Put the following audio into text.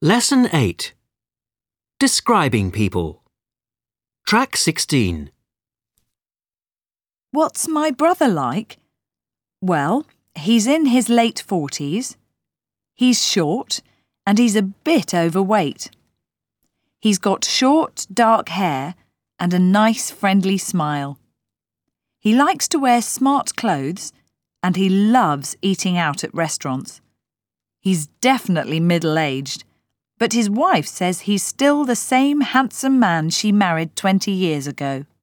Lesson 8. Describing people. Track 16. What's my brother like? Well, he's in his late 40s. He's short and he's a bit overweight. He's got short, dark hair and a nice, friendly smile. He likes to wear smart clothes and he loves eating out at restaurants. He's definitely middle-aged, but his wife says he's still the same handsome man she married 20 years ago.